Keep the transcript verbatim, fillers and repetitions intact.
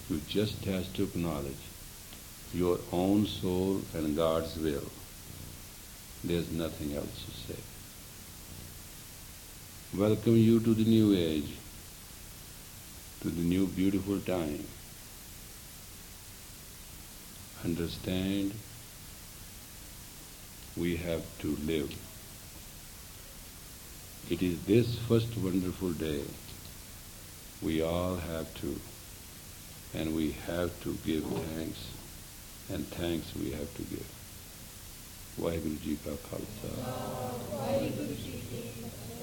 You just have to acknowledge your own soul and God's will. There's nothing else to say. Welcome you to the new age, to the new beautiful time. Understand, we have to live. It is this first wonderful day. We all have to, and we have to give thanks, and thanks we have to give. Vaheguru Ji Ka Khalsa.